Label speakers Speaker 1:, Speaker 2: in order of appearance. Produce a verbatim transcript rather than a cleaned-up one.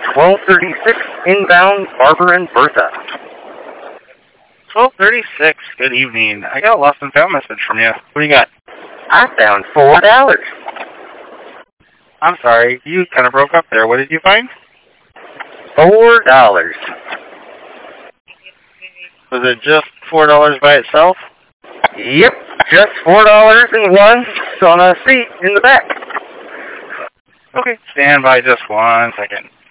Speaker 1: twelve thirty-six inbound Barbara and Bertha.
Speaker 2: twelve thirty-six, good evening. I got a lost and found message from you. What do you got?
Speaker 1: I found four dollars.
Speaker 2: I'm sorry, you kind of broke up there. What did you find?
Speaker 1: Four dollars.
Speaker 2: Was it just four dollars by itself?
Speaker 1: Yep, just four dollars and one on a seat in the back.
Speaker 2: Okay, stand by just one second.